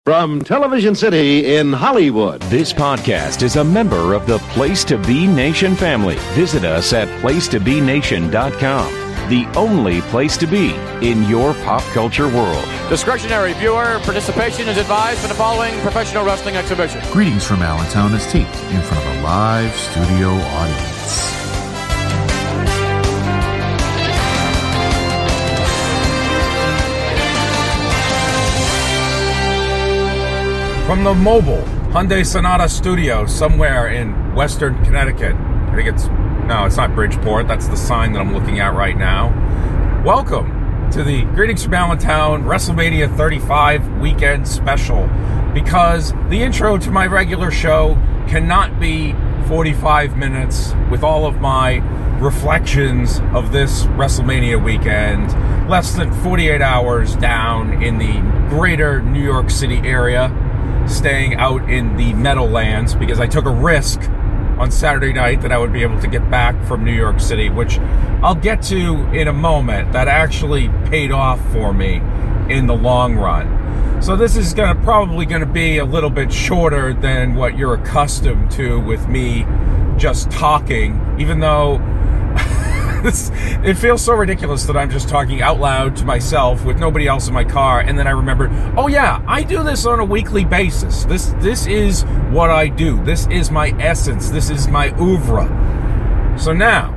From Television City in Hollywood. This podcast is a member of the Place to Be Nation family. Visit us at placetobenation.com. The only place to be in your pop culture world. Discretionary viewer participation is advised for the following professional wrestling exhibition. Greetings from Allentown as taped in front of a live studio audience. From the mobile Hyundai Sonata studio somewhere in Western Connecticut. I think it's not Bridgeport. That's the sign that I'm looking at right now. Welcome to the Greetings from Allentown WrestleMania 35 weekend special, because the intro to my regular show cannot be 45 minutes with all of my reflections of this WrestleMania weekend, less than 48 hours down in the greater New York City area, staying out in the Meadowlands, because I took a risk on Saturday night that I would be able to get back from New York City, which I'll get to in a moment. That actually paid off for me in the long run. So this is probably going to be a little bit shorter than what you're accustomed to with me just talking, even though it feels so ridiculous that I'm just talking out loud to myself with nobody else in my car. And then I remembered, oh yeah, I do this on a weekly basis. This is what I do. This is my essence. This is my oeuvre. So now,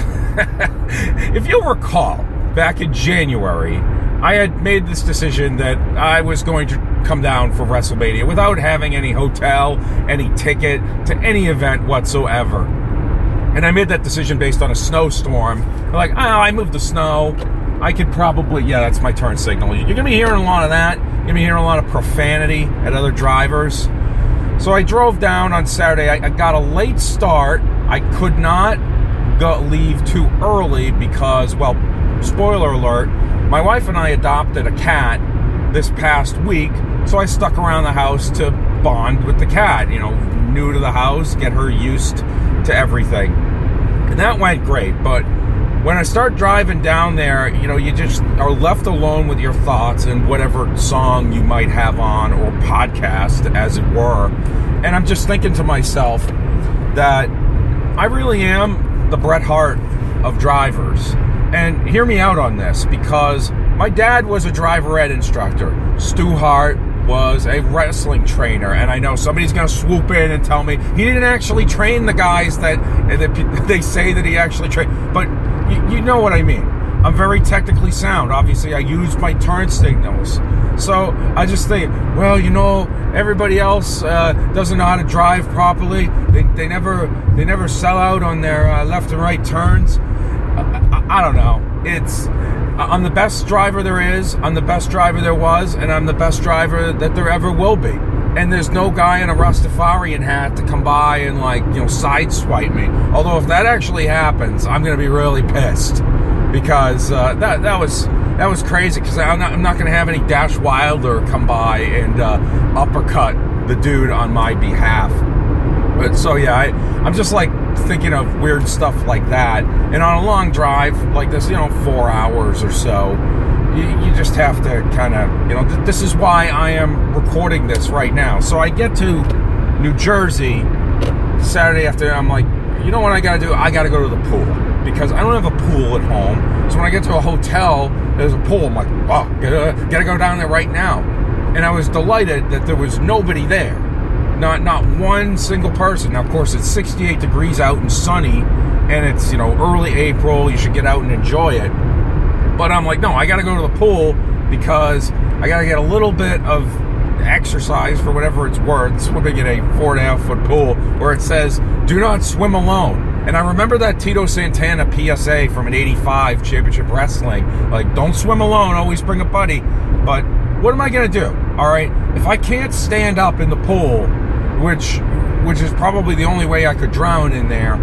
if you'll recall, back in January, I had made this decision that I was going to come down for WrestleMania without having any hotel, any ticket to any event whatsoever. And I made that decision based on a snowstorm. I moved the snow. I could probably, that's my turn signal. You're going to be hearing a lot of that. You're going to be hearing a lot of profanity at other drivers. So I drove down on Saturday. I got a late start. I could not leave too early because, well, spoiler alert, my wife and I adopted a cat this past week. So I stuck around the house to bond with the cat, new to the house, get her used to everything. And that went great. But when I start driving down there, you just are left alone with your thoughts and whatever song you might have on, or podcast, as it were. And I'm just thinking to myself that I really am the Bret Hart of drivers. And hear me out on this, because my dad was a driver ed instructor. Stu Hart was a wrestling trainer, and I know somebody's going to swoop in and tell me he didn't actually train the guys that they say that he actually trained, but you know what I mean. I'm very technically sound. Obviously, I use my turn signals. So I just think, well, everybody else doesn't know how to drive properly. They never sell out on their left and right turns. I don't know. I'm the best driver there is, I'm the best driver there was, and I'm the best driver that there ever will be. And there's no guy in a Rastafarian hat to come by and sideswipe me. Although if that actually happens, I'm going to be really pissed, because that was crazy. Because I'm not going to have any Dash Wilder come by and uppercut the dude on my behalf. But so yeah, I'm just thinking of weird stuff like that. And on a long drive like this, 4 hours or so, you just have to kind of, this is why I am recording this right now. So I get to New Jersey Saturday afternoon. I'm like, you know what I got to do? I got to go to the pool, because I don't have a pool at home. So when I get to a hotel, there's a pool. I'm like, oh, gotta go down there right now. And I was delighted that there was nobody there. Not one single person. Now, of course, it's 68 degrees out and sunny, and it's, early April. You should get out and enjoy it. But I'm like, no, I got to go to the pool, because I got to get a little bit of exercise for whatever it's worth, swimming in a 4.5-foot pool where it says, do not swim alone. And I remember that Tito Santana PSA from an 85 Championship Wrestling, don't swim alone, always bring a buddy. But what am I going to do? All right, if I can't stand up in the pool, which is probably the only way I could drown in there,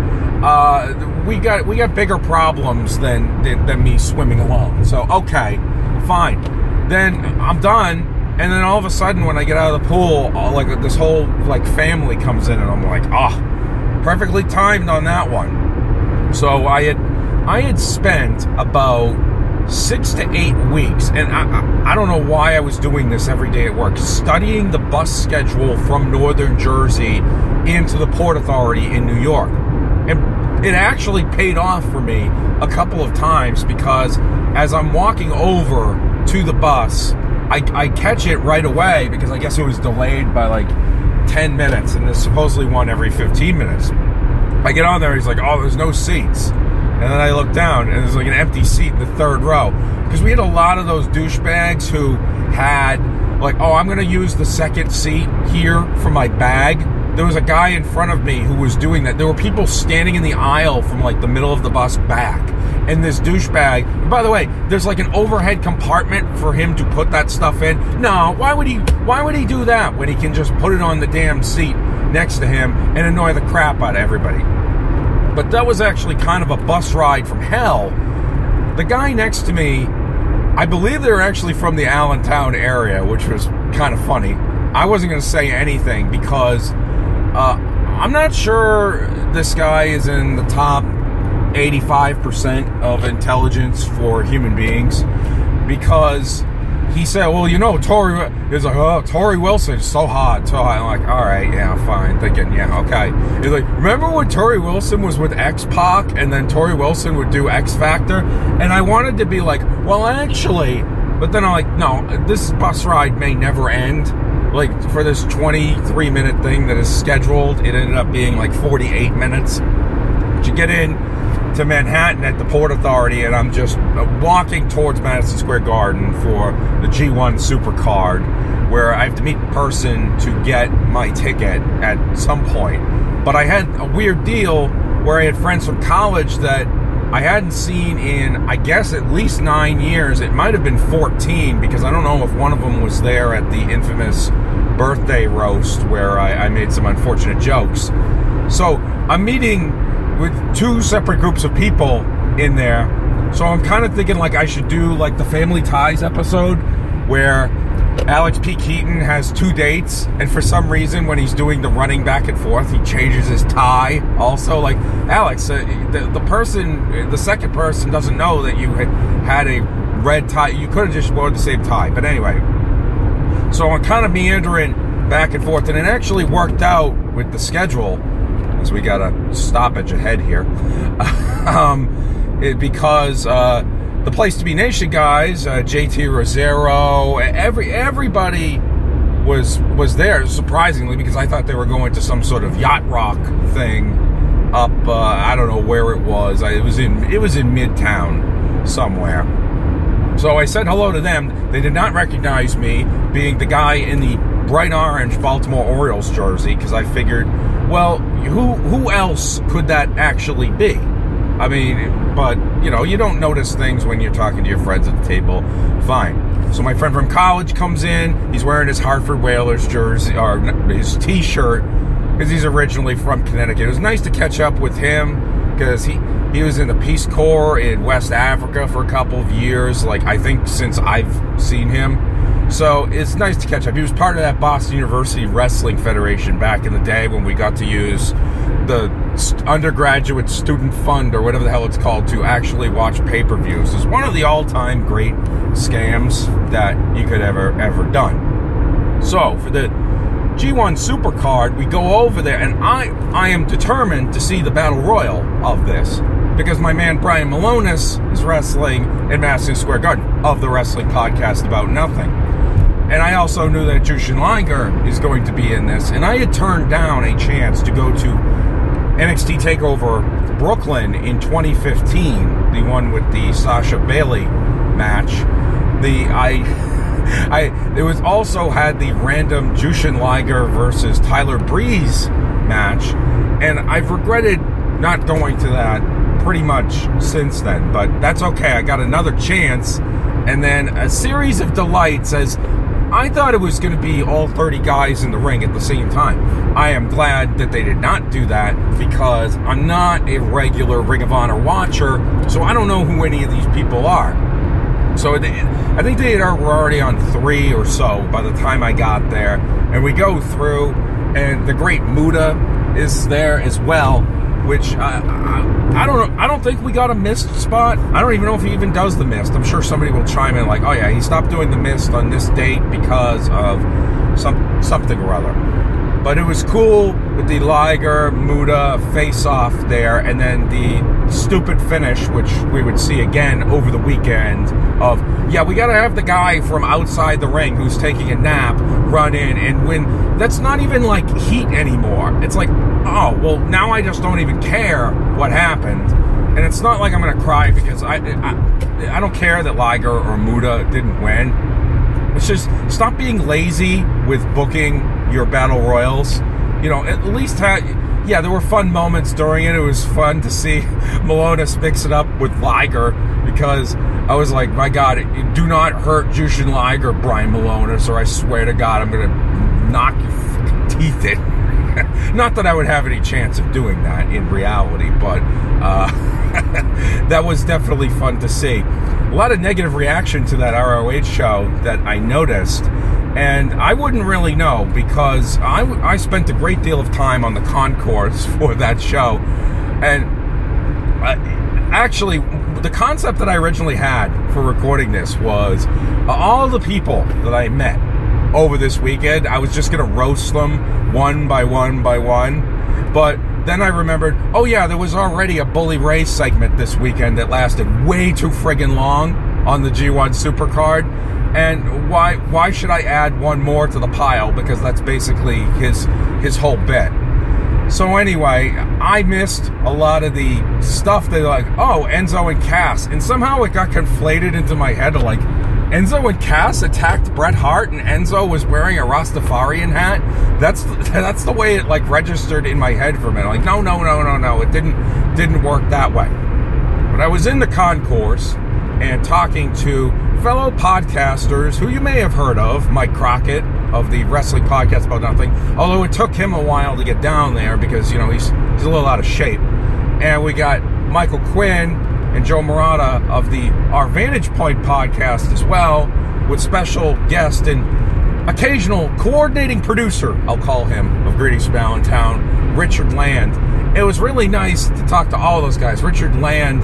we got bigger problems than me swimming alone. So okay, fine. Then I'm done, and then all of a sudden when I get out of the pool, this whole family comes in, and I'm like, perfectly timed on that one. So I had spent about 6 to 8 weeks, and I don't know why I was doing this every day at work, studying the bus schedule from northern Jersey into the Port Authority in New York. And it actually paid off for me a couple of times, because as I'm walking over to the bus, I catch it right away, because I guess it was delayed by like 10 minutes, and there's supposedly one every 15 minutes. I get on there, he's like, oh, there's no seats. And then I look down, and there's like an empty seat in the third row. Because we had a lot of those douchebags who had, like, oh, I'm going to use the second seat here for my bag. There was a guy in front of me who was doing that. There were people standing in the aisle from, like, the middle of the bus back. And this douchebag, and by the way, there's like an overhead compartment for him to put that stuff in. No, why would he do that when he can just put it on the damn seat next to him and annoy the crap out of everybody? But that was actually kind of a bus ride from hell. The guy next to me, I believe they were actually from the Allentown area, which was kind of funny. I wasn't going to say anything because I'm not sure this guy is in the top 85% of intelligence for human beings, because he said, well, you know, Tori, he's like, oh, Tori Wilson is so hot, so hot. I'm like, all right, yeah, fine. Thinking, yeah, okay. He's like, remember when Tori Wilson was with X-Pac, and then Tori Wilson would do X Factor? And I wanted to be like, well, actually, but then I'm like, no, this bus ride may never end. Like, for this 23-minute thing that is scheduled, it ended up being like 48 minutes. But you get in to Manhattan at the Port Authority, and I'm just walking towards Madison Square Garden for the G1 Supercard, where I have to meet a person to get my ticket at some point. But I had a weird deal where I had friends from college that I hadn't seen in, I guess, at least 9 years. It might have been 14, because I don't know if one of them was there at the infamous birthday roast where I made some unfortunate jokes. So I'm meeting with two separate groups of people in there. So I'm kind of thinking like I should do like the Family Ties episode where Alex P. Keaton has two dates, and for some reason when he's doing the running back and forth, he changes his tie also. Like, Alex, the second person doesn't know that you had a red tie. You could have just worn the same tie. But anyway, so I'm kind of meandering back and forth, and it actually worked out with the schedule, as we got a stoppage ahead here, because the Place to Be Nation guys, JT Rosero, everybody was there, surprisingly, because I thought they were going to some sort of yacht rock thing up, I don't know where it was. It was in Midtown somewhere. So I said hello to them. They did not recognize me, being the guy in the bright orange Baltimore Orioles jersey, because I figured, well, who else could that actually be? I mean, but, you know, you don't notice things when you're talking to your friends at the table. Fine. So my friend from college comes in. He's wearing his Hartford Whalers jersey, or his T-shirt, because he's originally from Connecticut. It was nice to catch up with him, because he was in the Peace Corps in West Africa for a couple of years, like, I think since I've seen him. So it's nice to catch up. He was part of that Boston University Wrestling Federation back in the day when we got to use the undergraduate student fund, or whatever the hell it's called, to actually watch pay-per-views. It's one of the all-time great scams that you could ever done. So for the G1 Supercard, we go over there, and I am determined to see the Battle Royal of this, because my man Brian Malonis is wrestling in Madison Square Garden of the wrestling podcast About Nothing. And I also knew that Jushin Liger is going to be in this, and I had turned down a chance to go to NXT TakeOver Brooklyn in 2015, the one with the Sasha Bailey match. It was also had the random Jushin Liger versus Tyler Breeze match, and I've regretted not going to that pretty much since then, but that's okay. I got another chance, and then a series of delights, as I thought it was going to be all 30 guys in the ring at the same time. I am glad that they did not do that, because I'm not a regular Ring of Honor watcher, so I don't know who any of these people are. So I think they were already on 3 or so by the time I got there. And we go through, and the great Muda is there as well. which I don't know. I don't think we got a mist spot. I don't even know if he even does the mist. I'm sure somebody will chime in like, oh yeah, he stopped doing the mist on this date because of something or other. But it was cool with the Liger Muta face-off there, and then the stupid finish, which we would see again over the weekend of, yeah, we got to have the guy from outside the ring who's taking a nap run in and win. That's not even like heat anymore. It's like, oh, well, now I just don't even care what happened. And it's not like I'm going to cry because I don't care that Liger or Muta didn't win. It's just stop being lazy with booking your battle royals. You know, at least there were fun moments during it. It was fun to see Malonis mix it up with Liger because I was like, my God, do not hurt Jushin Liger, Brian Malonis, or I swear to God, I'm going to knock your fucking teeth in. Not that I would have any chance of doing that in reality, but that was definitely fun to see. A lot of negative reaction to that ROH show that I noticed, and I wouldn't really know because I spent a great deal of time on the concourse for that show, and actually the concept that I originally had for recording this was all the people that I met over this weekend, I was just going to roast them one by one by one, but then I remembered, oh yeah, there was already a Bully Ray segment this weekend that lasted way too friggin' long on the G1 Supercard, and why should I add one more to the pile, because that's basically his whole bit. So anyway, I missed a lot of the stuff that like, oh, Enzo and Cass, and somehow it got conflated into my head of like, Enzo and Cass attacked Bret Hart and Enzo was wearing a Rastafarian hat. That's the way it like registered in my head for a minute. Like, no, it didn't work that way. But I was in the concourse and talking to fellow podcasters who you may have heard of, Mike Crockett of the Wrestling Podcast About Nothing, although it took him a while to get down there because, you know, he's a little out of shape. And we got Michael Quinn and Joe Murata of the Our Vantage Point podcast as well, with special guest and occasional coordinating producer, I'll call him, of Greetings from Allentown, Richard Land. It was really nice to talk to all those guys. Richard Land,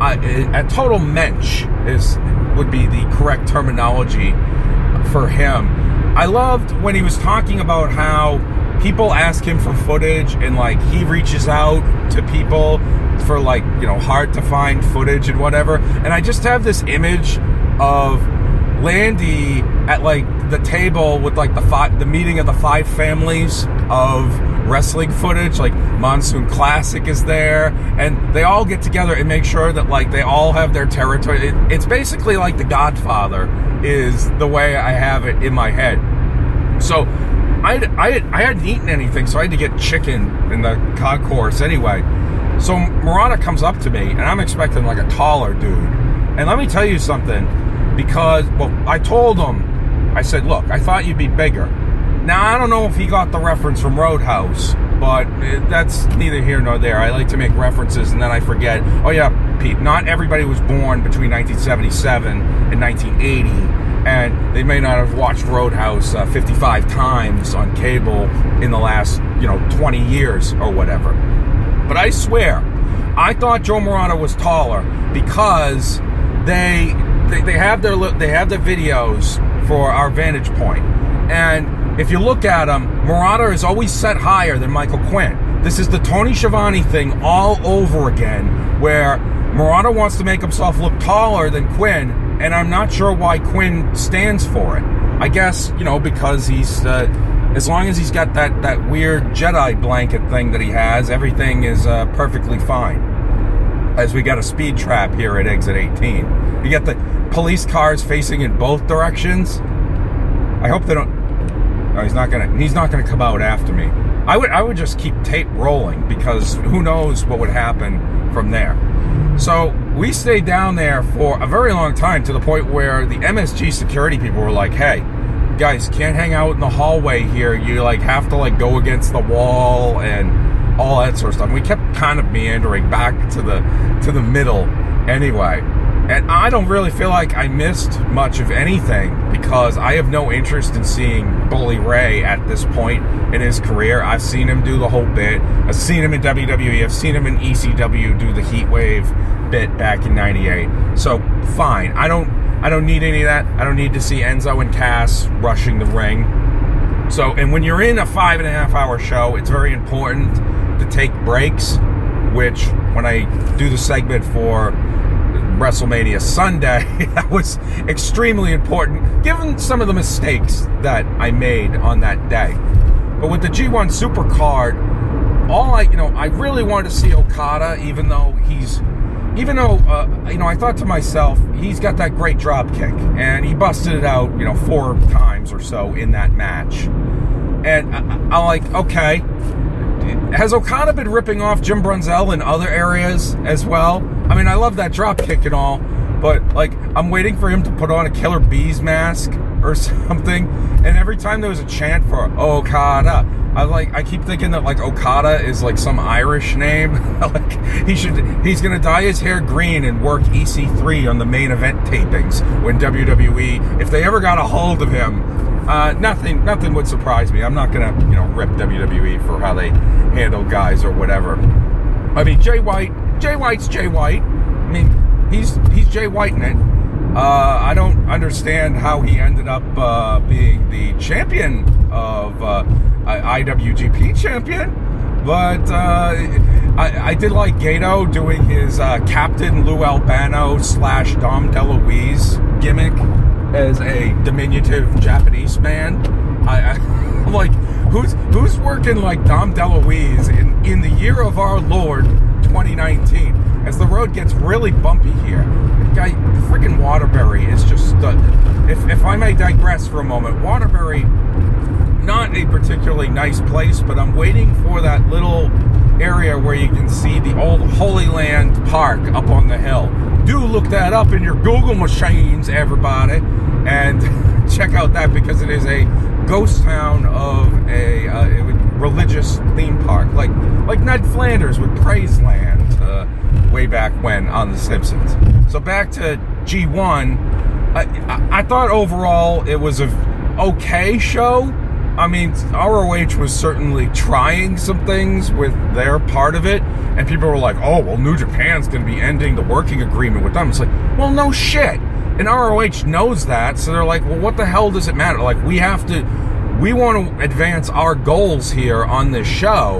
a total mensch would be the correct terminology for him. I loved when he was talking about how people ask him for footage and like he reaches out to people for like, you know, hard to find footage and whatever. And I just have this image of Landy at like the table with like the meeting of the 5 families of wrestling footage. Like Monsoon Classic is there, and they all get together and make sure that like they all have their territory. It's basically like The Godfather is the way I have it in my head. So I hadn't eaten anything, so I had to get chicken in the concourse anyway. So Murata comes up to me, and I'm expecting like a taller dude. And let me tell you something, because, well, I told him, I said, look, I thought you'd be bigger. Now, I don't know if he got the reference from Roadhouse, but that's neither here nor there. I like to make references, and then I forget. Oh, yeah, Pete, not everybody was born between 1977 and 1980, and they may not have watched Roadhouse 55 times on cable in the last, 20 years or whatever. But I swear, I thought Joe Murata was taller because they have their videos for Our Vantage Point, and if you look at him, Murata is always set higher than Michael Quinn. This is the Tony Schiavone thing all over again, where Murata wants to make himself look taller than Quinn, and I'm not sure why Quinn stands for it. I guess, because he's, as long as he's got that weird Jedi blanket thing that he has, everything is perfectly fine. As we got a speed trap here at exit 18. You got the police cars facing in both directions. I hope they don't... No, he's not gonna come out after me. I would just keep tape rolling, because who knows what would happen from there. So we stayed down there for a very long time, to the point where the MSG security people were like, hey, guys, can't hang out in the hallway here. You have to go against the wall and all that sort of stuff. And we kept kind of meandering back to the middle anyway. And I don't really feel like I missed much of anything because I have no interest in seeing Bully Ray at this point in his career. I've seen him do the whole bit. I've seen him in WWE. I've seen him in ECW do the Heat Wave bit back in '98. So fine. I don't need any of that. I don't need to see Enzo and Cass rushing the ring. So, and when you're in a 5.5 hour show, it's very important to take breaks, which when I do the segment for WrestleMania Sunday, that was extremely important given some of the mistakes that I made on that day. But with the G1 Supercard, I really wanted to see Okada, even though I thought to myself, he's got that great drop kick, and he busted it out, 4 times or so in that match. And I'm like, okay, has Okada been ripping off Jim Brunzell in other areas as well? I mean, I love that drop kick and all, but I'm waiting for him to put on a Killer Bees mask or something. And every time there was a chant for Okada, I keep thinking that Okada is some Irish name. He's gonna dye his hair green and work EC3 on the main event tapings when WWE, if they ever got a hold of him. Nothing would surprise me. I'm not gonna, rip WWE for how they handle guys or whatever. I mean, Jay White's Jay White. I mean, he's Jay White in it. I don't understand how he ended up being the champion of IWGP champion, but I did like Gato doing his Captain Lou Albano / Dom DeLuise gimmick as a diminutive Japanese man. I'm like, who's working like Dom DeLuise in the year of our Lord 2019 as the road gets really bumpy here? Guy, freaking Waterbury is just if I may digress for a moment, Waterbury, not a particularly nice place, but I'm waiting for that little area where you can see the old Holy Land Park up on the hill. Do look that up in your Google machines, everybody, and check out that, because it is a ghost town of a religious theme park, like Ned Flanders with Praiseland way back when on The Simpsons. So back to G1, I thought overall it was a okay show. I mean, ROH was certainly trying some things with their part of it, and people were like, oh, well, New Japan's going to be ending the working agreement with them. It's like, well, no shit. And ROH knows that, so they're like, well, what the hell does it matter? We want to advance our goals here on this show,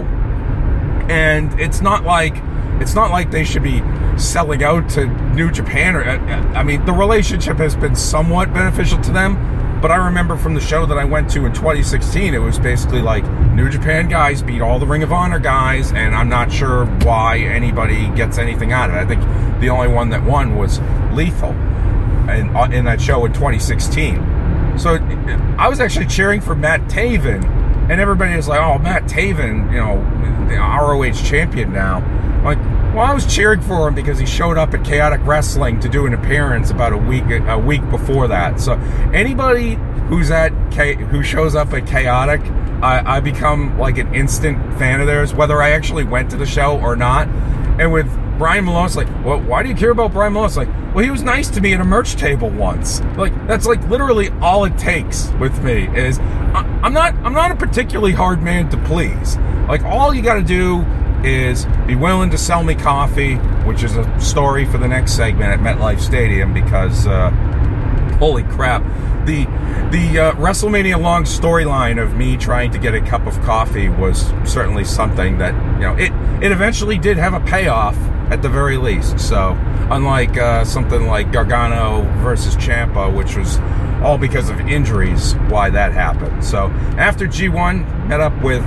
and it's not like they should be selling out to New Japan. I mean, the relationship has been somewhat beneficial to them. But I remember from the show that I went to in 2016, it was basically like New Japan guys beat all the Ring of Honor guys, and I'm not sure why anybody gets anything out of it. I think the only one that won was Lethal in that show in 2016. So I was actually cheering for Matt Taven, and everybody was like, oh, Matt Taven, the ROH champion now. I'm like, well, I was cheering for him because he showed up at Chaotic Wrestling to do an appearance about a week before that. So anybody who shows up at Chaotic, I become like an instant fan of theirs, whether I actually went to the show or not. And with Brian Malone, it's like, well, why do you care about Brian Malone? It's like, well, he was nice to me at a merch table once. That's literally all it takes with me. Is I'm not a particularly hard man to please. All you got to do is be willing to sell me coffee, which is a story for the next segment at MetLife Stadium, because holy crap, the WrestleMania long storyline of me trying to get a cup of coffee was certainly something that, it eventually did have a payoff at the very least. So unlike something like Gargano versus Ciampa, which was all because of injuries, why that happened. So after G1, met up with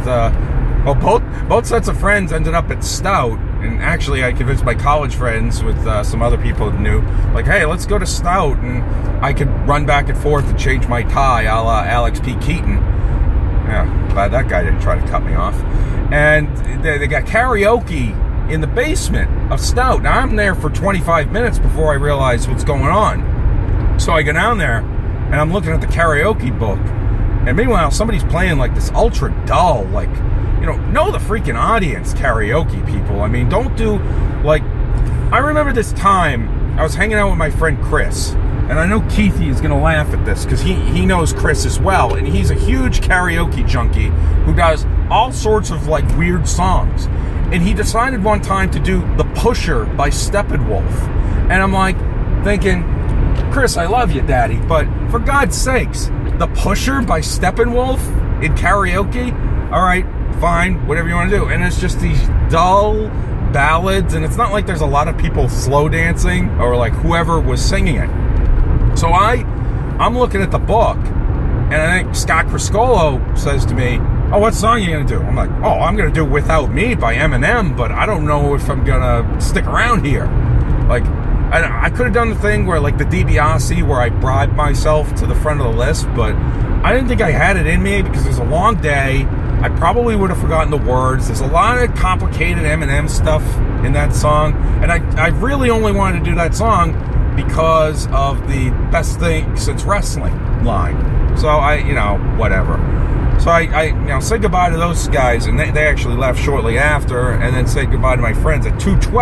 both sets of friends ended up at Stout, and actually I convinced my college friends with some other people that knew, hey, let's go to Stout, and I could run back and forth and change my tie a la Alex P. Keaton. Yeah, glad that guy didn't try to cut me off. And they got karaoke in the basement of Stout. Now, I'm there for 25 minutes before I realize what's going on. So I go down there, and I'm looking at the karaoke book, and meanwhile, somebody's playing this ultra dull, know the freaking audience karaoke, people. I mean, don't do, I remember this time I was hanging out with my friend Chris, and I know Keithy is going to laugh at this because he knows Chris as well, and he's a huge karaoke junkie who does all sorts of like weird songs. And he decided one time to do The Pusher by Steppenwolf. And I'm like thinking, Chris, I love you, Daddy, but for God's sakes, The Pusher by Steppenwolf in karaoke? All right, fine, whatever you want to do. And it's just these dull ballads, and it's not like there's a lot of people slow dancing or like whoever was singing it. So I'm looking at the book, and I think Scott Criscolo says to me, oh, what song are you going to do? I'm like, oh, I'm going to do Without Me by Eminem, but I don't know if I'm going to stick around here. Like, I could have done the thing where, like, the DiBiase, where I bribed myself to the front of the list, but I didn't think I had it in me because it was a long day. I probably would have forgotten the words. There's a lot of complicated Eminem stuff in that song, and I really only wanted to do that song because of the best thing since wrestling line. So whatever. So I said goodbye to those guys, and they actually left shortly after, and then said goodbye to my friends at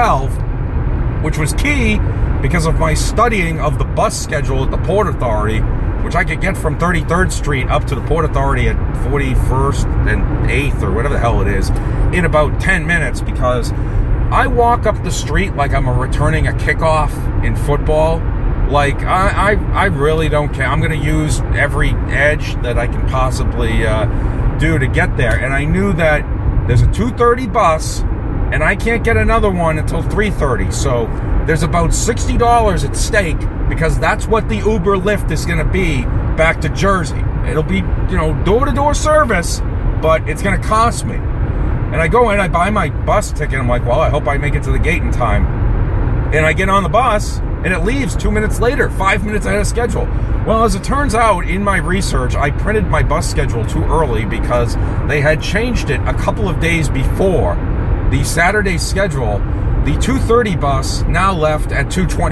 2:12, which was key because of my studying of the bus schedule at the Port Authority, which I could get from 33rd Street up to the Port Authority at 41st and 8th, or whatever the hell it is, in about 10 minutes, because I walk up the street like I'm returning a kickoff in football. Like, I really don't care. I'm going to use every edge that I can possibly do to get there. And I knew that there's a 2:30 bus, and I can't get another one until 3:30. So there's about $60 at stake, because that's what the Uber Lyft is going to be back to Jersey. It'll be, door-to-door service, but it's going to cost me. And I go in, I buy my bus ticket. I'm like, well, I hope I make it to the gate in time. And I get on the bus, and it leaves 2 minutes later, 5 minutes ahead of schedule. Well, as it turns out, in my research, I printed my bus schedule too early because they had changed it a couple of days before. The Saturday schedule, the 2:30 bus now left at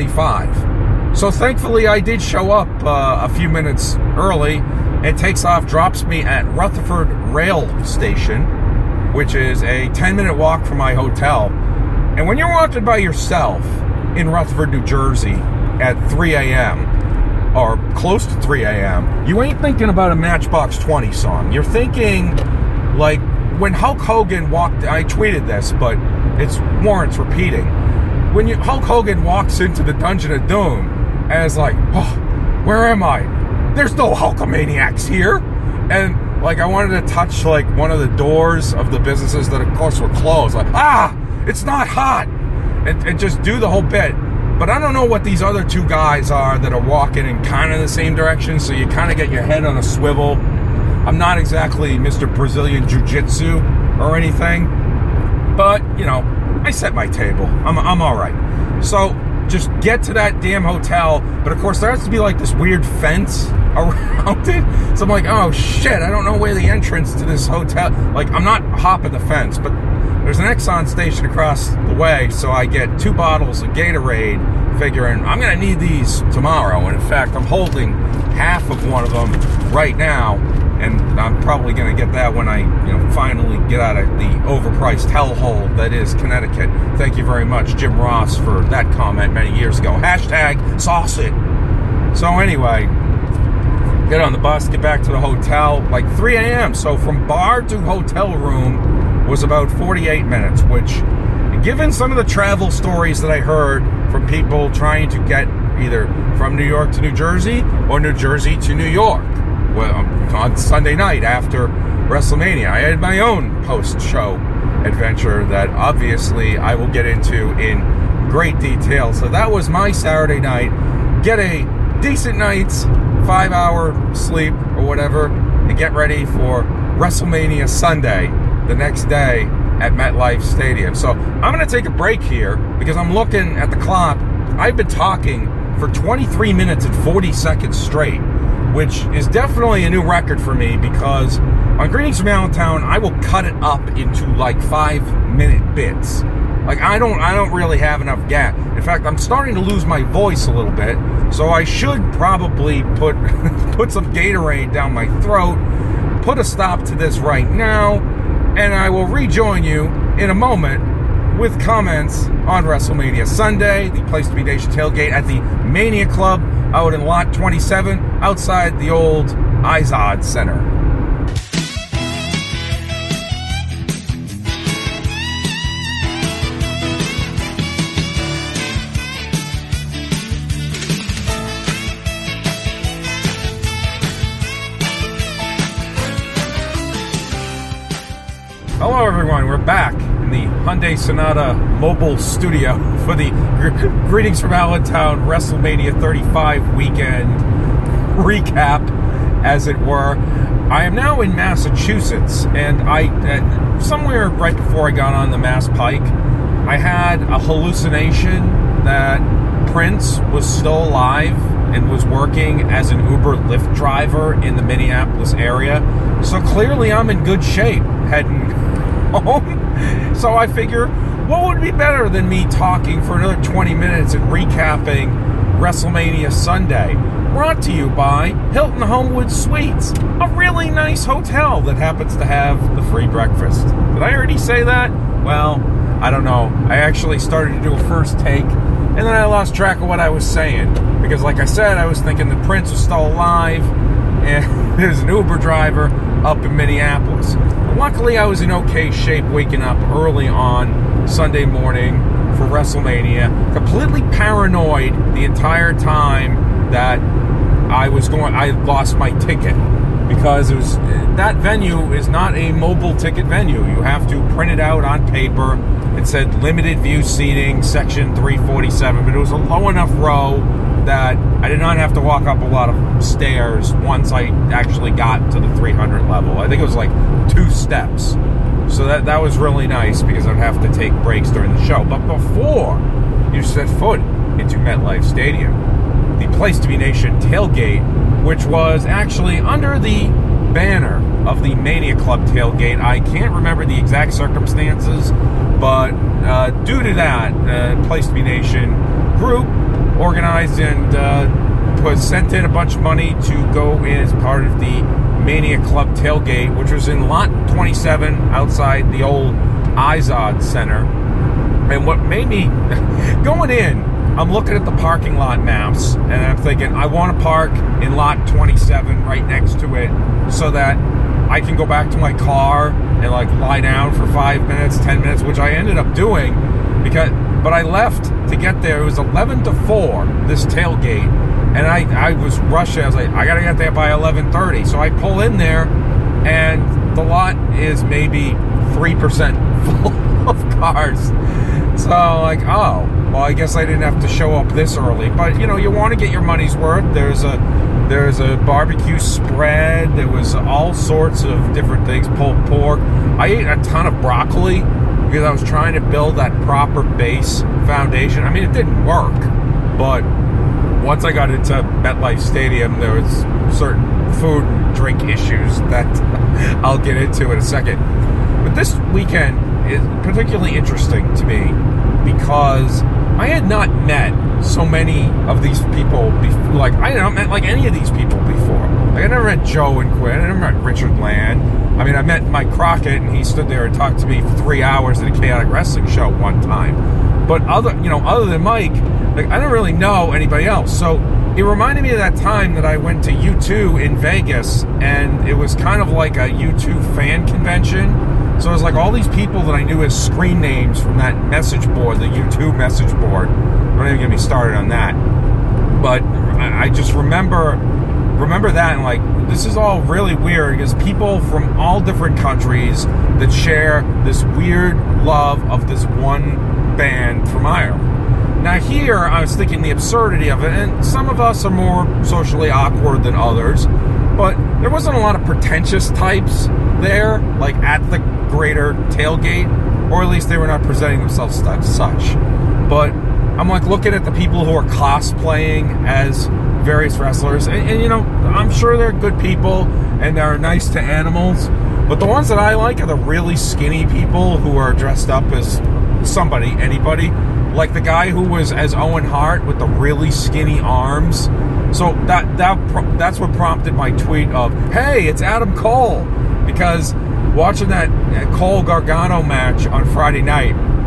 2:25. So thankfully, I did show up a few minutes early. It takes off, drops me at Rutherford Rail Station, which is a 10-minute walk from my hotel. And when you're walking by yourself in Rutherford, New Jersey at 3 a.m., or close to 3 a.m., you ain't thinking about a Matchbox 20 song. You're thinking, like, when Hulk Hogan walked, I tweeted this, but it warrants repeating. When Hulk Hogan walks into the Dungeon of Doom, and it's like, oh, where am I? There's no Hulkamaniacs here. And, like, I wanted to touch, like, one of the doors of the businesses that, of course, were closed. Like, it's not hot. And just do the whole bit. But I don't know what these other two guys are that are walking in kind of the same direction, so you kind of get your head on a swivel. I'm not exactly Mr. Brazilian Jiu-Jitsu or anything, but, I set my table. I'm all right. So just get to that damn hotel, but of course there has to be like this weird fence around it. So I'm like, oh shit, I don't know where the entrance to this hotel. Like, I'm not hopping the fence, but there's an Exxon station across the way, so I get 2 bottles of Gatorade, figuring I'm going to need these tomorrow. And in fact, I'm holding half of one of them right now, and I'm probably going to get that when I finally get out of the overpriced hellhole that is Connecticut. Thank you very much, Jim Ross, for that comment many years ago. # sauce it. So anyway, get on the bus, get back to the hotel, like 3 a.m. So from bar to hotel room was about 48 minutes, which, given some of the travel stories that I heard from people trying to get either from New York to New Jersey or New Jersey to New York, well, on Sunday night after WrestleMania, I had my own post-show adventure that obviously I will get into in great detail. So that was my Saturday night. Get a decent night's 5-hour sleep or whatever, and get ready for WrestleMania Sunday, the next day at MetLife Stadium. So I'm going to take a break here because I'm looking at the clock. I've been talking for 23 minutes and 40 seconds straight, which is definitely a new record for me, because on Greetings from Allentown, I will cut it up into like 5-minute bits. Like, I don't really have enough gap. In fact, I'm starting to lose my voice a little bit, so I should probably put some Gatorade down my throat, put a stop to this right now, and I will rejoin you in a moment with comments on WrestleMania Sunday, the Place to Be Nation tailgate at the Mania Club out in Lot 27 outside the old Izod Center. Hello everyone, we're back in the Hyundai Sonata mobile studio for the Greetings from Allentown WrestleMania 35 weekend recap, as it were. I am now in Massachusetts, and somewhere right before I got on the Mass Pike, I had a hallucination that Prince was still alive and was working as an Uber Lyft driver in the Minneapolis area. So clearly I'm in good shape heading home. So I figure, what would be better than me talking for another 20 minutes and recapping WrestleMania Sunday? Brought to you by Hilton Homewood Suites, a really nice hotel that happens to have the free breakfast. Did I already say that? Well, I don't know. I actually started to do a first take, and then I lost track of what I was saying. Because like I said, I was thinking the Prince was still alive, and there's an Uber driver up in Minneapolis. Luckily, I was in okay shape waking up early on Sunday morning for WrestleMania, completely paranoid the entire time that I lost my ticket, because that venue is not a mobile ticket venue. You have to print it out on paper. It said limited view seating, section 347, but it was a low enough row that I did not have to walk up a lot of stairs once I actually got to the 300 level. I think it was like 2 steps. So that was really nice, because I'd have to take breaks during the show. But before you set foot into MetLife Stadium, the Place to Be Nation tailgate, which was actually under the banner of the Mania Club tailgate. I can't remember the exact circumstances, but due to that, Place to Be Nation group organized and sent in a bunch of money to go in as part of the Mania Club tailgate, which was in Lot 27 outside the old Izod Center. And what made me going in, I'm looking at the parking lot maps, and I'm thinking, I want to park in Lot 27 right next to it so that I can go back to my car and like lie down for 5 minutes, 10 minutes, which I ended up doing, but I left to get there. It was 11 to 4, this tailgate, and I was rushing. I was like, I gotta get there by 11:30. So I pull in there, and the lot is maybe 3% full of cars. So like, oh, well, I guess I didn't have to show up this early. But you know, you want to get your money's worth. There's a barbecue spread. There was all sorts of different things. Pulled pork. I ate a ton of broccoli because I was trying to build that proper base foundation. I mean, it didn't work, but once I got into MetLife Stadium, there was certain food and drink issues that I'll get into in a second. But this weekend is particularly interesting to me because I had not met so many of these people before. Like, I had not met like any of these people before. Like, I never met Joe and Quinn. I never met Richard Land. I mean, I met Mike Crockett, and he stood there and talked to me for 3 hours at a Chaotic Wrestling show one time. But other than Mike, like, I don't really know anybody else. So it reminded me of that time that I went to U2 in Vegas, and it was kind of like a U2 fan convention. So it was like all these people that I knew as screen names from that message board, the U2 message board. Don't even get me started on that. But I just remember that, and like, this is all really weird because people from all different countries that share this weird love of this one band from Ireland. Now here, I was thinking the absurdity of it, and some of us are more socially awkward than others, but there wasn't a lot of pretentious types there, like at the greater tailgate, or at least they were not presenting themselves as such. But I'm like looking at the people who are cosplaying as various wrestlers, and you know, I'm sure they're good people and they're nice to animals, but the ones that I like are the really skinny people who are dressed up as anybody, like the guy who was as Owen Hart with the really skinny arms. So that's what prompted my tweet of, hey, it's Adam Cole, because watching that Cole Gargano match on Friday night,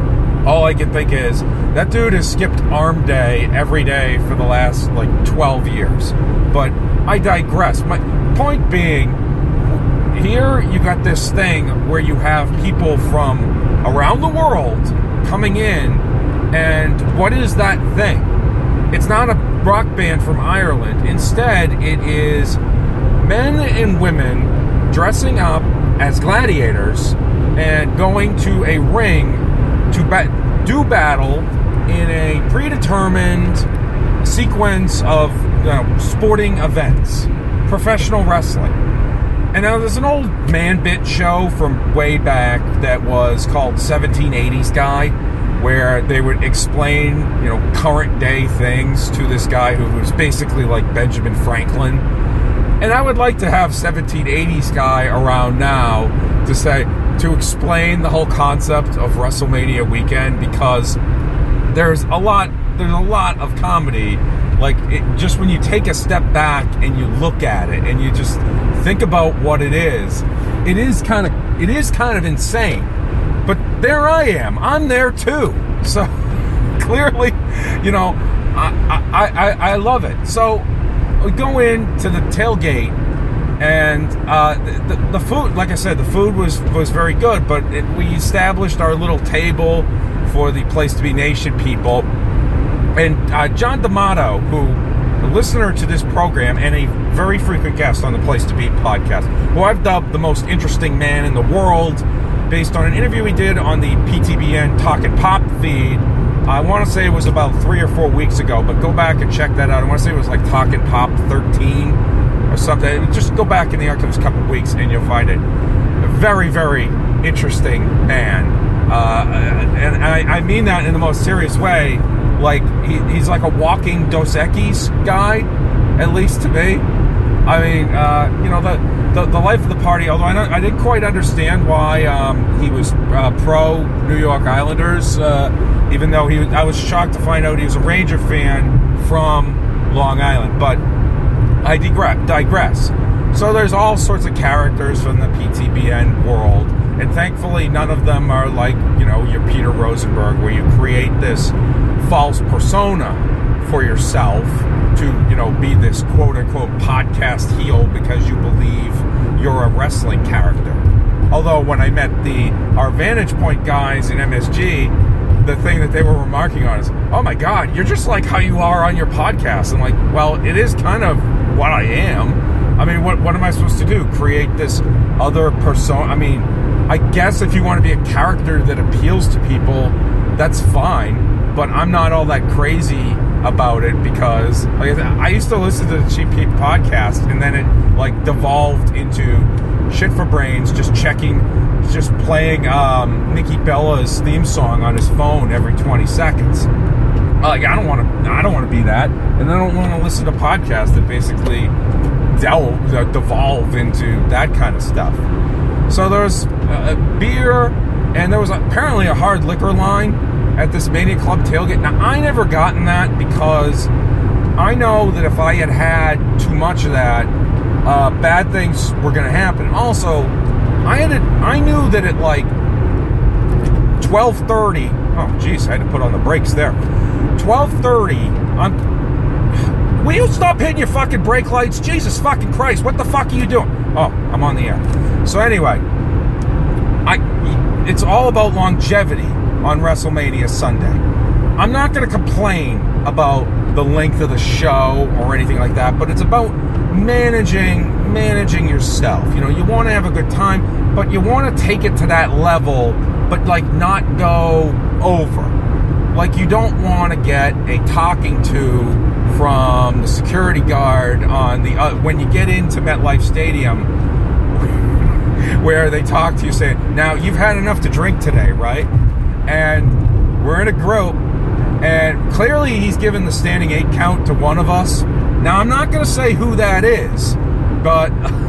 all I can think is that dude has skipped arm day every day for the last 12 years. But I digress. My point being, here you got this thing where you have people from around the world coming in, and what is that thing? It's not a rock band from Ireland. Instead, it is men and women dressing up as gladiators and going to a ring to do battle in a predetermined sequence of sporting events, professional wrestling. And now there's an old man-bit show from way back that was called 1780s Guy, where they would explain, current day things to this guy who was basically like Benjamin Franklin. And I would like to have 1780s Guy around now to explain the whole concept of WrestleMania weekend, because there's a lot of comedy. Just when you take a step back and you look at it and you just think about what it is kind of insane. But there I am. I'm there too. So clearly, I love it. So we go into the tailgate, and the food, like I said, the food was very good. But we established our little table for the Place to Be Nation people. And John D'Amato, a listener to this program and a very frequent guest on the Place to Be podcast, who I've dubbed the most interesting man in the world, based on an interview we did on the PTBN Talkin' Pop feed. I want to say it was about 3 or 4 weeks ago, but go back and check that out. I want to say it was Talkin' Pop 13 or something. Just go back in the archives a couple of weeks and you'll find it. A very, very interesting man. And I mean that in the most serious way. He's like a walking Dos Equis guy, at least to me. I mean, the life of the party, although I didn't quite understand why he was pro New York Islanders, even though I was shocked to find out he was a Ranger fan from Long Island. But I digress. So there's all sorts of characters from the PTBN world, and thankfully none of them are like, your Peter Rosenberg, where you create this false persona for yourself to, be this quote-unquote podcast heel because you believe you're a wrestling character. Although when I met our Vantage Point guys in MSG, the thing that they were remarking on is, oh my God, you're just like how you are on your podcast. I'm like, well, it is kind of what I am. I mean, what am I supposed to do? Create this other persona? I mean, I guess if you want to be a character that appeals to people, that's fine. But I'm not all that crazy about it, because I used to listen to the Cheap Heat podcast, and then it devolved into Shit for Brains, just playing Nikki Bella's theme song on his phone every 20 seconds. I don't want to be that, and I don't want to listen to podcasts that basically devolve into that kind of stuff. So there's beer, and there was apparently a hard liquor line at this Mania Club tailgate. Now, I never gotten that because I know that if I had too much of that, bad things were going to happen. Also, I knew that at 12:30, oh geez, I had to put on the brakes there. 12:30, will you stop hitting your fucking brake lights? Jesus fucking Christ, what the fuck are you doing? Oh, I'm on the air. So anyway, it's all about longevity on WrestleMania Sunday. I'm not going to complain about the length of the show or anything like that, but it's about managing yourself. You want to have a good time, but you want to take it to that level, but not go over. You don't want to get a talking to from the security guard on the when you get into MetLife Stadium, where they talk to you saying, now you've had enough to drink today, right? And we're in a group, and clearly he's given the standing 8 count to one of us. Now, I'm not going to say who that is, but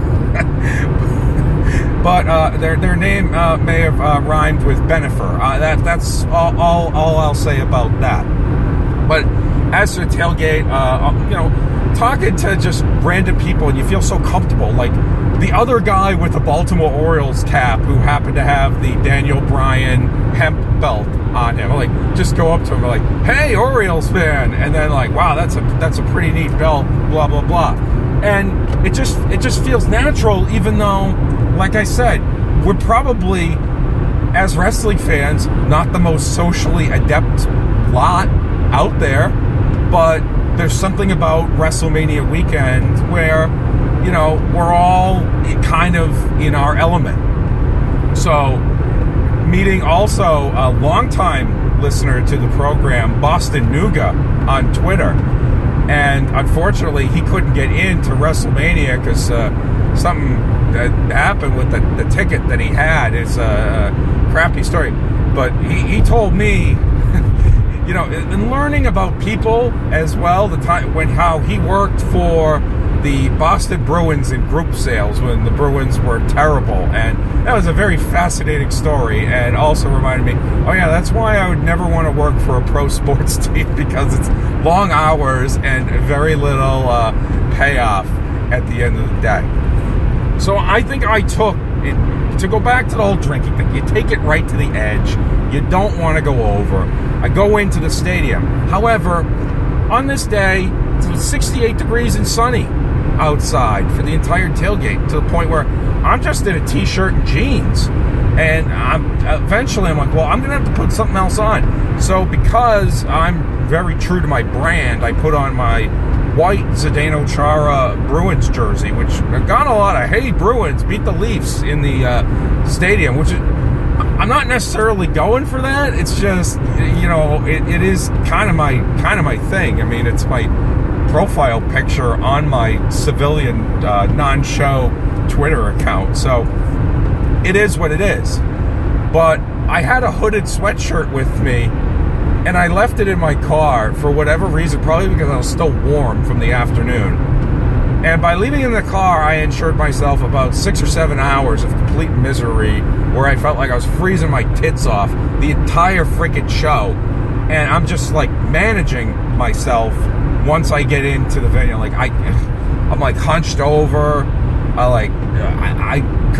their name may have rhymed with Benifer. That's all I'll say about that. But as to the tailgate, talking to just random people, and you feel so comfortable. the other guy with the Baltimore Orioles cap who happened to have the Daniel Bryan hemp belt on him. I like just go up to him and like, hey, Orioles fan, and then like, wow, that's a pretty neat belt, blah blah blah. And it just feels natural, even though, like I said, we're probably, as wrestling fans, not the most socially adept lot out there, but there's something about WrestleMania weekend where, you know, we're all kind of in our element. So, meeting also a longtime listener to the program, Boston Nuga, on Twitter. And unfortunately, he couldn't get into WrestleMania because something that happened with the ticket that he had. It's a crappy story. But he told me, you know, in learning about people as well, the time when how he worked for the Boston Bruins in group sales when the Bruins were terrible, and that was a very fascinating story, and also reminded me, oh yeah, that's why I would never want to work for a pro sports team, because it's long hours and very little payoff at the end of the day. So I think I took it, to go back to the whole drinking thing, you take it right to the edge. You don't want to go over. I go into the stadium. However, on this day, it was 68 degrees and sunny outside for the entire tailgate, to the point where I'm just in a t-shirt and jeans, and eventually I'm like, well, I'm gonna have to put something else on. So because I'm very true to my brand, I put on my white Zdeno Chara Bruins jersey, which got a lot of, hey, Bruins beat the Leafs in the stadium, which is, I'm not necessarily going for that. It's just, you know, it is kind of my thing. I mean, it's my profile picture on my civilian non-show Twitter account, so it is what it is. But I had a hooded sweatshirt with me, and I left it in my car for whatever reason, probably because I was still warm from the afternoon. And by leaving it in the car, I ensured myself about 6 or 7 hours of complete misery, where I felt like I was freezing my tits off the entire freaking show. And I'm just like managing myself once I get into the venue. Like I'm like hunched over. I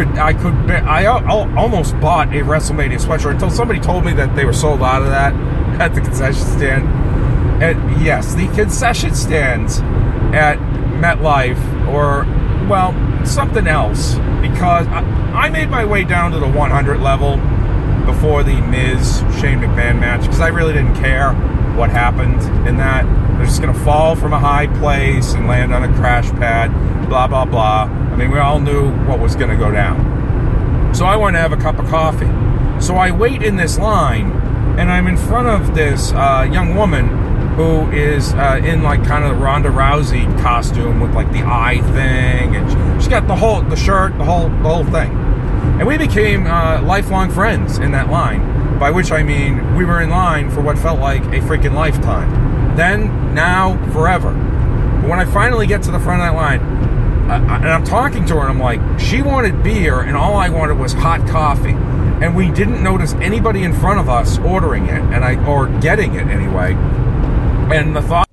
almost bought a WrestleMania sweatshirt until somebody told me that they were sold out of that at the concession stand. And yes, the concession stands at MetLife, or, well, something else, because I made my way down to the 100 level before the Miz Shane McMahon match, because I really didn't care what happened in that. They're just going to fall from a high place and land on a crash pad, blah, blah, blah. I mean, we all knew what was going to go down. So I went to have a cup of coffee. So I wait in this line, and I'm in front of this young woman who is in like kind of the Ronda Rousey costume with like the eye thing, and she's got the shirt, the whole thing. And we became lifelong friends in that line, by which I mean we were in line for what felt like a freaking lifetime. Then, now, forever. But when I finally get to the front of that line, and I'm talking to her, and I'm like, she wanted beer, and all I wanted was hot coffee. And we didn't notice anybody in front of us ordering it, or getting it anyway. And the thought...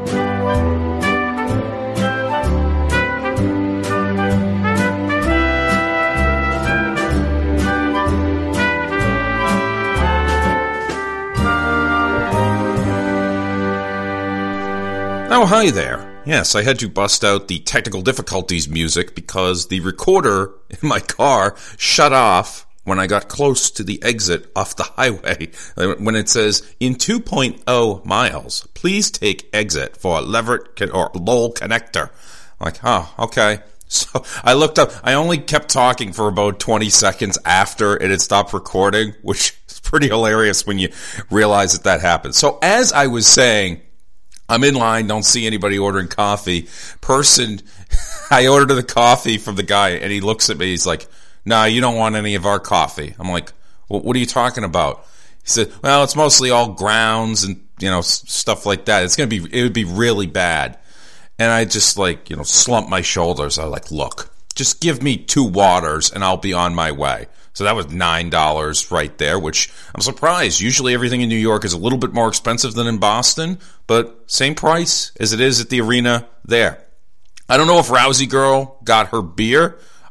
Oh, hi there. Yes, I had to bust out the technical difficulties music because the recorder in my car shut off when I got close to the exit off the highway. When it says, in 2.0 miles, please take exit for Leverett or Lowell Connector. I'm like, oh, okay. So I looked up. I only kept talking for about 20 seconds after it had stopped recording, which is pretty hilarious when you realize that happened. So as I was saying, I'm in line, don't see anybody ordering coffee. I ordered the coffee from the guy, and he looks at me, he's like, no, you don't want any of our coffee. I'm like, well, what are you talking about? He said, well, it's mostly all grounds and, stuff like that. It would be really bad. And I just slumped my shoulders. I was like, look, just give me 2 waters and I'll be on my way. So that was $9 right there, which I'm surprised. Usually everything in New York is a little bit more expensive than in Boston, but same price as it is at the arena there. I don't know if Rousey Girl got her beer.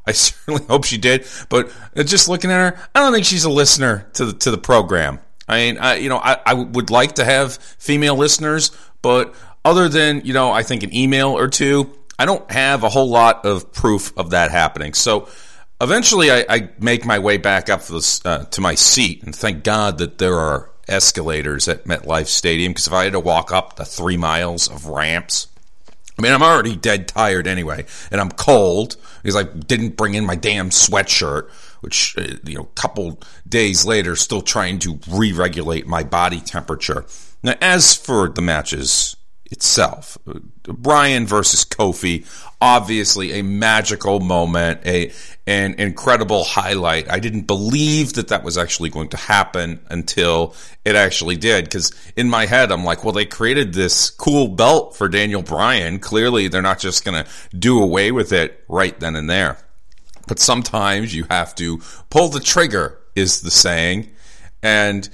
I certainly hope she did. But just looking at her, I don't think she's a listener to the program. I mean, I would like to have female listeners, but other than, I think an email or two, I don't have a whole lot of proof of that happening. So eventually I make my way back up to my seat, and thank God that there are escalators at MetLife Stadium, because if I had to walk up the 3 miles of ramps, I mean, I'm already dead tired anyway, and I'm cold because I didn't bring in my damn sweatshirt, which, a couple days later, still trying to re-regulate my body temperature. Now, as for the matches itself, Bryan versus Kofi, obviously a magical moment, an incredible highlight. I didn't believe that was actually going to happen until it actually did, because in my head I'm like, well, they created this cool belt for Daniel Bryan. Clearly they're not just going to do away with it right then and there. But sometimes you have to pull the trigger, is the saying. And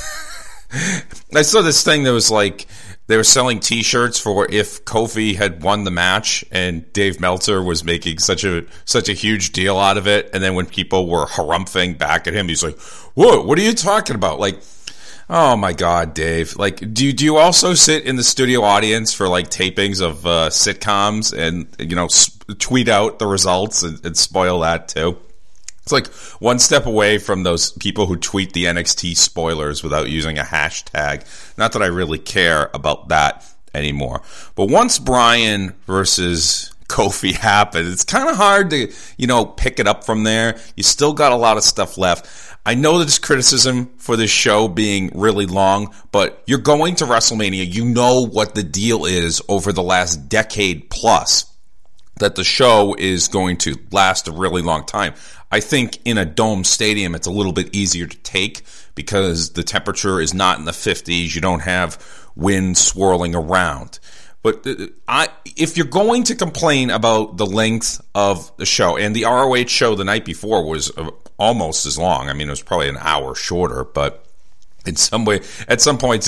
I saw this thing that was like, they were selling T-shirts for if Kofi had won the match, and Dave Meltzer was making such a huge deal out of it. And then when people were harumphing back at him, he's like, what are you talking about? Like, oh my God, Dave. Like, do you also sit in the studio audience for like tapings of sitcoms and, tweet out the results and spoil that too? It's like one step away from those people who tweet the NXT spoilers without using a hashtag. Not that I really care about that anymore. But once Bryan versus Kofi happened, it's kind of hard to, pick it up from there. You still got a lot of stuff left. I know there's criticism for this show being really long, but you're going to WrestleMania. You know what the deal is over the last decade plus, that the show is going to last a really long time. I think in a dome stadium, it's a little bit easier to take because the temperature is not in the 50s. You don't have wind swirling around. But if you're going to complain about the length of the show, and the ROH show the night before was almost as long. I mean, it was probably an hour shorter, but in some way, at some points,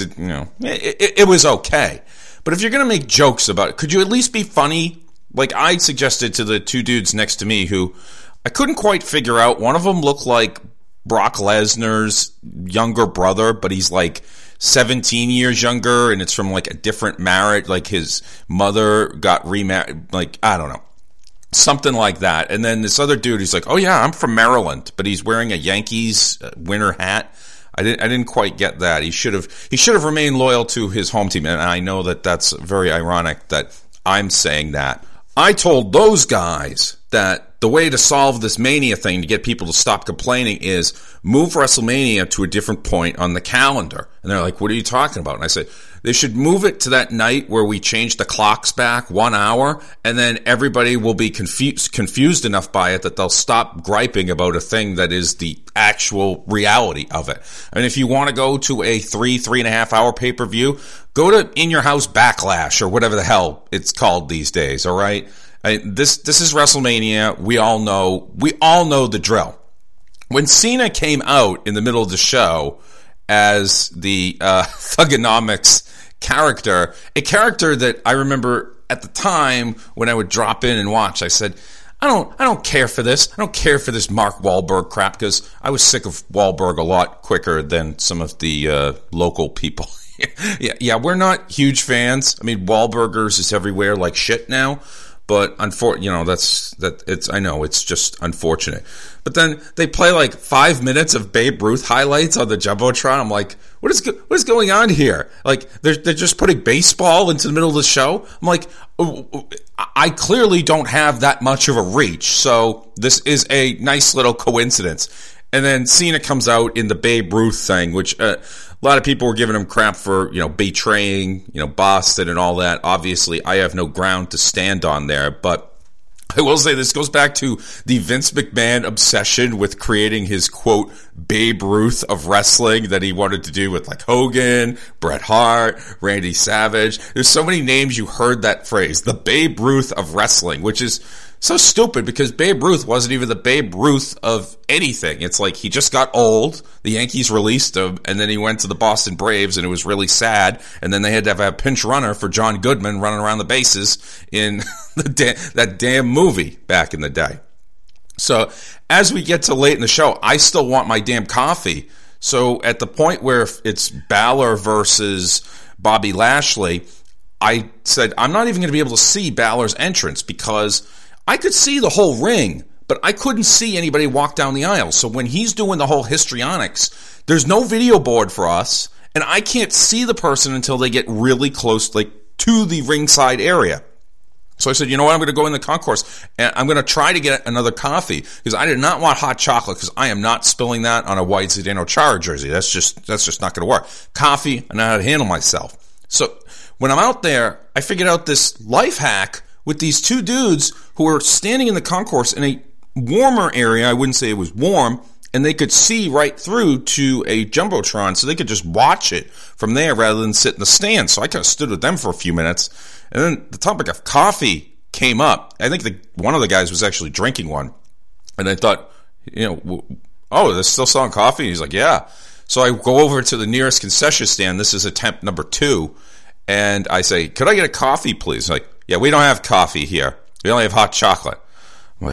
it was okay. But if you're going to make jokes about it, could you at least be funny? Like I suggested to the two dudes next to me who I couldn't quite figure out. One of them looked like Brock Lesnar's younger brother, but he's like 17 years younger, and it's from like a different marriage. Like his mother got remarried. Like, I don't know. Something like that. And then this other dude, he's like, oh yeah, I'm from Maryland, but he's wearing a Yankees winter hat. I didn't quite get that. He should have remained loyal to his home team. And I know that that's very ironic that I'm saying that. I told those guys that the way to solve this Mania thing to get people to stop complaining is move WrestleMania to a different point on the calendar. And they're like, what are you talking about? And I said, they should move it to that night where we change the clocks back 1 hour, and then everybody will be confused enough by it that they'll stop griping about a thing that is the actual reality of it. I mean, if you want to go to a 3.5 hour pay-per-view, go to In Your House Backlash or whatever the hell it's called these days, all right? This is WrestleMania. We all know the drill. When Cena came out in the middle of the show as the Thuganomics character, a character that I remember at the time when I would drop in and watch, I said, I don't care for this. I don't care for this Mark Wahlberg crap, because I was sick of Wahlberg a lot quicker than some of the local people. Yeah, we're not huge fans. I mean, Wahlburgers is everywhere like shit now. But I know it's just unfortunate. But then they play like 5 minutes of Babe Ruth highlights on the Jumbotron. I'm like, what is going on here? Like they're just putting baseball into the middle of the show. I'm like, I clearly don't have that much of a reach. So this is a nice little coincidence. And then Cena comes out in the Babe Ruth thing, which a lot of people were giving him crap for, betraying, Boston and all that. Obviously, I have no ground to stand on there, but I will say this goes back to the Vince McMahon obsession with creating his, quote, Babe Ruth of wrestling that he wanted to do with, like, Hogan, Bret Hart, Randy Savage. There's so many names you heard that phrase, the Babe Ruth of wrestling, which is so stupid because Babe Ruth wasn't even the Babe Ruth of anything. It's like he just got old, the Yankees released him, and then he went to the Boston Braves, and it was really sad, and then they had to have a pinch runner for John Goodman running around the bases in that damn movie back in the day. So as we get to late in the show, I still want my damn coffee. So at the point where it's Balor versus Bobby Lashley, I said, I'm not even going to be able to see Balor's entrance because I could see the whole ring, but I couldn't see anybody walk down the aisle. So when he's doing the whole histrionics, there's no video board for us, and I can't see the person until they get really close, like to the ringside area. So I said, you know what, I'm going to go in the concourse, and I'm going to try to get another coffee, because I did not want hot chocolate, because I am not spilling that on a white Zdeno Chara jersey. That's just not going to work. Coffee, I know how to handle myself. So when I'm out there, I figured out this life hack with these two dudes who were standing in the concourse in a warmer area. I wouldn't say it was warm, and they could see right through to a Jumbotron, so they could just watch it from there rather than sit in the stand. So I kind of stood with them for a few minutes. And then the topic of coffee came up. I think one of the guys was actually drinking one. And I thought, oh, they're still selling coffee? He's like, yeah. So I go over to the nearest concession stand. This is attempt number 2. And I say, could I get a coffee, please? Like, yeah, we don't have coffee here. We only have hot chocolate. I'm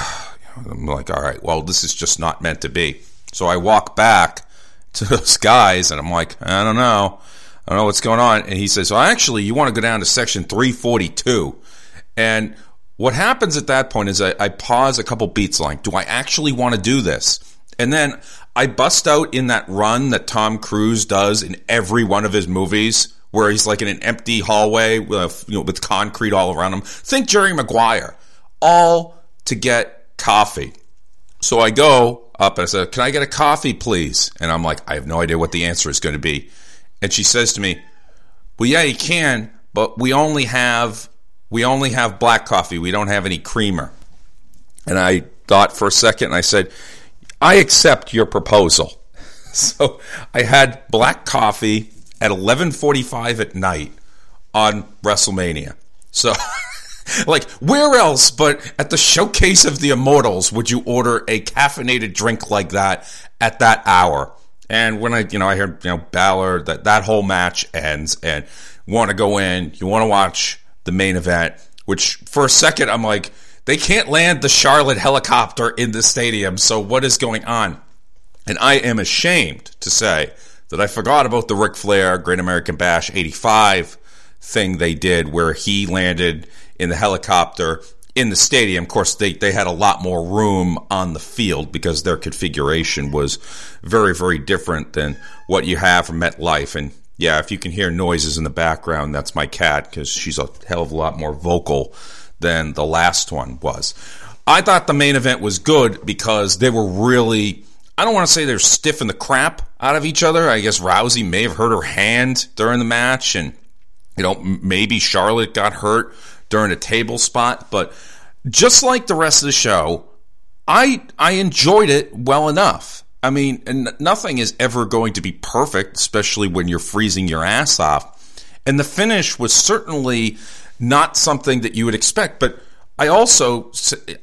like, all right, well, this is just not meant to be. So I walk back to those guys, and I'm like, I don't know what's going on. And he says, well, actually, you want to go down to section 342. And what happens at that point is I pause a couple beats, like, do I actually want to do this? And then I bust out in that run that Tom Cruise does in every one of his movies, where he's like in an empty hallway with concrete all around him. Think Jerry Maguire, all to get coffee. So I go up and I said, can I get a coffee, please? And I'm like, I have no idea what the answer is going to be. And she says to me, well, yeah, you can, but we only have black coffee. We don't have any creamer. And I thought for a second, and I said, I accept your proposal. So I had black coffee at 11:45 at night on WrestleMania. So, like, where else but at the Showcase of the Immortals would you order a caffeinated drink like that at that hour? And when I heard, Balor, that whole match ends, and want to go in, you want to watch the main event, which for a second I'm like, they can't land the Charlotte helicopter in the stadium, so what is going on? And I am ashamed to say that I forgot about the Ric Flair Great American Bash 85 thing they did, where he landed in the helicopter in the stadium. Of course, they had a lot more room on the field because their configuration was very, very different than what you have from MetLife. And yeah, if you can hear noises in the background, that's my cat, because she's a hell of a lot more vocal than the last one was. I thought the main event was good because they were really, I don't want to say they're stiffing the crap out of each other. I guess Rousey may have hurt her hand during the match, and maybe Charlotte got hurt during a table spot, but just like the rest of the show, I enjoyed it well enough. I mean, and nothing is ever going to be perfect, especially when you're freezing your ass off. And the finish was certainly not something that you would expect, but I also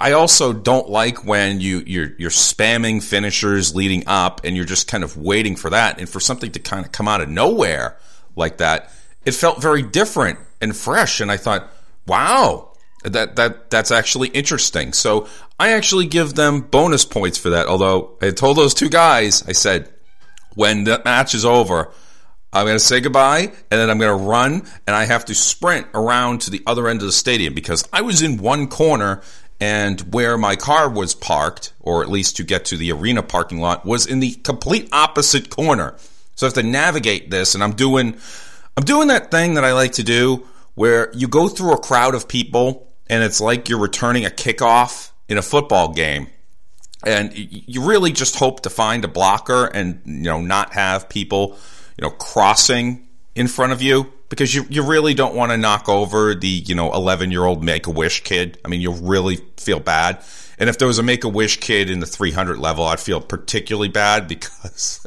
don't like when you're spamming finishers leading up and you're just kind of waiting for that, and for something to kind of come out of nowhere like that. It felt very different and fresh, and I thought, wow, that's actually interesting. So I actually give them bonus points for that. Although I told those two guys, I said, when the match is over, I'm going to say goodbye, and then I'm going to run, and I have to sprint around to the other end of the stadium, because I was in one corner, and where my car was parked, or at least to get to the arena parking lot, was in the complete opposite corner. So I have to navigate this, and I'm doing that thing that I like to do, where you go through a crowd of people, and it's like you're returning a kickoff in a football game. And you really just hope to find a blocker and, not have people, crossing in front of you, because you really don't want to knock over the, 11-year-old Make-A-Wish kid. I mean, you'll really feel bad. And if there was a Make-A-Wish kid in the 300 level, I'd feel particularly bad because,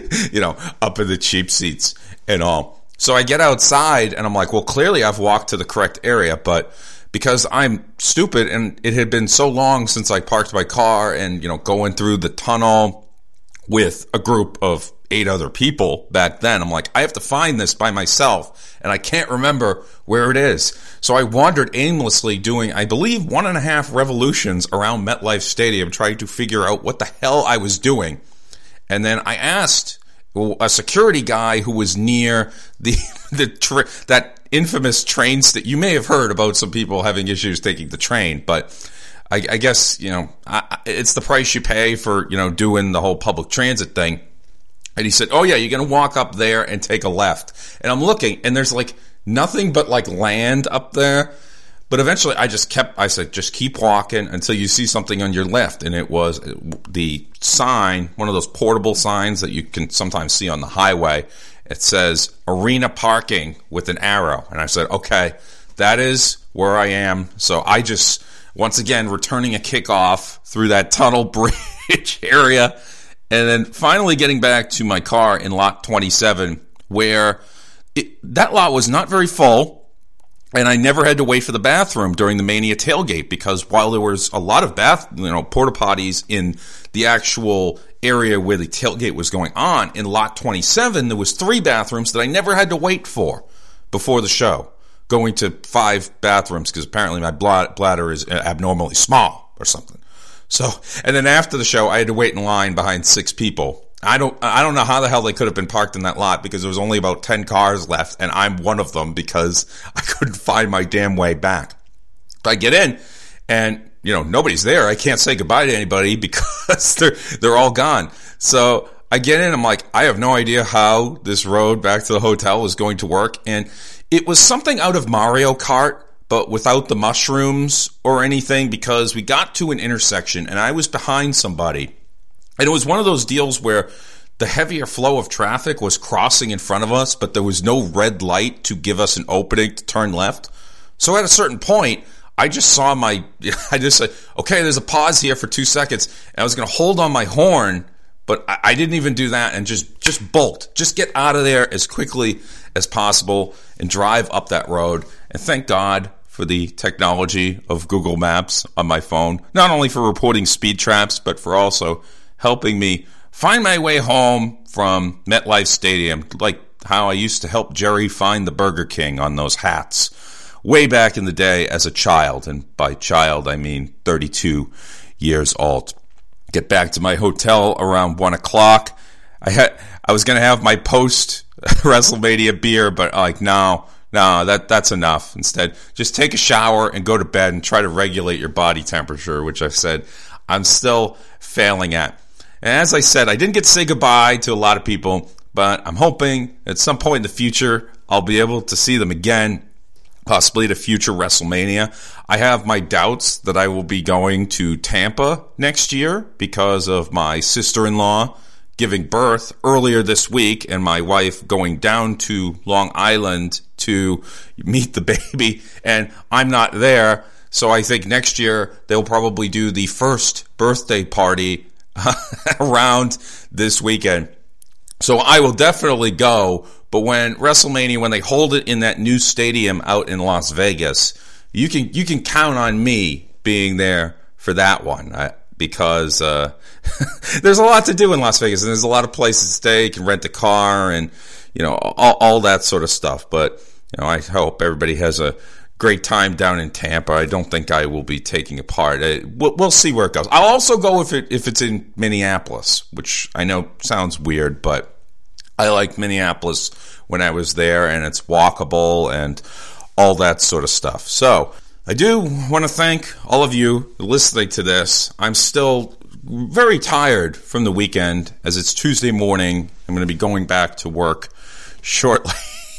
up in the cheap seats and all. So I get outside, and I'm like, well, clearly I've walked to the correct area, but because I'm stupid, and it had been so long since I parked my car and, going through the tunnel with a group of 8 other people back then. I'm like, I have to find this by myself, and I can't remember where it is. So I wandered aimlessly doing, I believe, 1.5 revolutions around MetLife Stadium trying to figure out what the hell I was doing. And then I asked a security guy who was near that infamous train station. You may have heard about some people having issues taking the train, but I guess, it's the price you pay for, doing the whole public transit thing. And he said, oh yeah, you're going to walk up there and take a left. And I'm looking, and there's like nothing but like land up there. But eventually I said, just keep walking until you see something on your left. And it was the sign, one of those portable signs that you can sometimes see on the highway. It says arena parking with an arrow. And I said, okay, that is where I am. So I just, once again, returning a kickoff through that tunnel bridge area. And then finally getting back to my car in lot 27, where that lot was not very full. And I never had to wait for the bathroom during the Mania tailgate, because while there was a lot of porta potties in the actual area where the tailgate was going on, in lot 27 there was 3 bathrooms that I never had to wait for before the show, going to 5 bathrooms because apparently my bladder is abnormally small or something. So, and then after the show I had to wait in line behind 6 people. I don't know how the hell they could have been parked in that lot, because there was only about 10 cars left, and I'm one of them because I couldn't find my damn way back. So I get in, and nobody's there. I can't say goodbye to anybody because they're all gone. So I get in, I'm like, I have no idea how this road back to the hotel is going to work, and it was something out of Mario Kart, but without the mushrooms or anything, because we got to an intersection and I was behind somebody. And it was one of those deals where the heavier flow of traffic was crossing in front of us, but there was no red light to give us an opening to turn left. So at a certain point, I just said, okay, there's a pause here for 2 seconds. And I was going to hold on my horn, but I didn't even do that, and just bolt. Just get out of there as quickly as possible and drive up that road. And thank God for the technology of Google Maps on my phone, not only for reporting speed traps, but for also helping me find my way home from MetLife Stadium, like how I used to help Jerry find the Burger King on those hats way back in the day as a child. And by child, I mean 32 years old. Get back to my hotel around 1 o'clock. I was going to have my post-WrestleMania beer, but no, that's enough. Instead, just take a shower and go to bed and try to regulate your body temperature, which I said I'm still failing at. And as I said, I didn't get to say goodbye to a lot of people, but I'm hoping at some point in the future I'll be able to see them again, possibly at a future WrestleMania. I have my doubts that I will be going to Tampa next year because of my sister-in-law giving birth earlier this week and my wife going down to Long Island to meet the baby, and I'm not there. So I think next year they'll probably do the first birthday party around this weekend. So I will definitely go, but when they hold it in that new stadium out in Las Vegas, you can count on me being there for that one, because there's a lot to do in Las Vegas, and there's a lot of places to stay. You can rent a car and all that sort of stuff. But I hope everybody has a great time down in Tampa. I don't think I will be taking a part. We'll see where it goes. I'll also go if it's in Minneapolis, which I know sounds weird, but I liked Minneapolis when I was there, and it's walkable and all that sort of stuff. So I do want to thank all of you listening to this. I'm still very tired from the weekend, as it's Tuesday morning. I'm going to be going back to work shortly.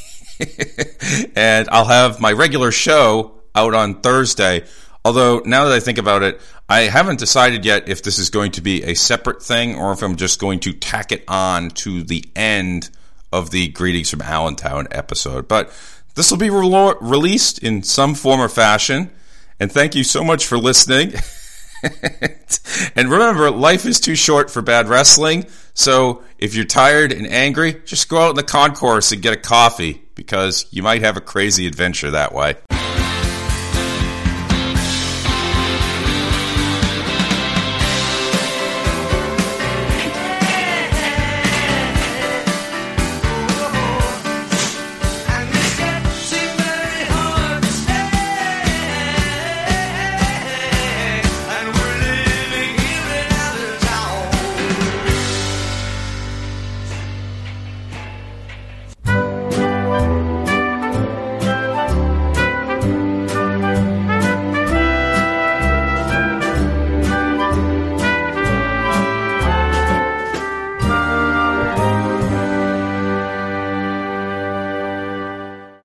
And I'll have my regular show out on Thursday. Although, now that I think about it, I haven't decided yet if this is going to be a separate thing or if I'm just going to tack it on to the end of the Greetings from Allentown episode. But this will be released in some form or fashion. And thank you so much for listening. And remember, life is too short for bad wrestling. So if you're tired and angry, just go out in the concourse and get a coffee, because you might have a crazy adventure that way.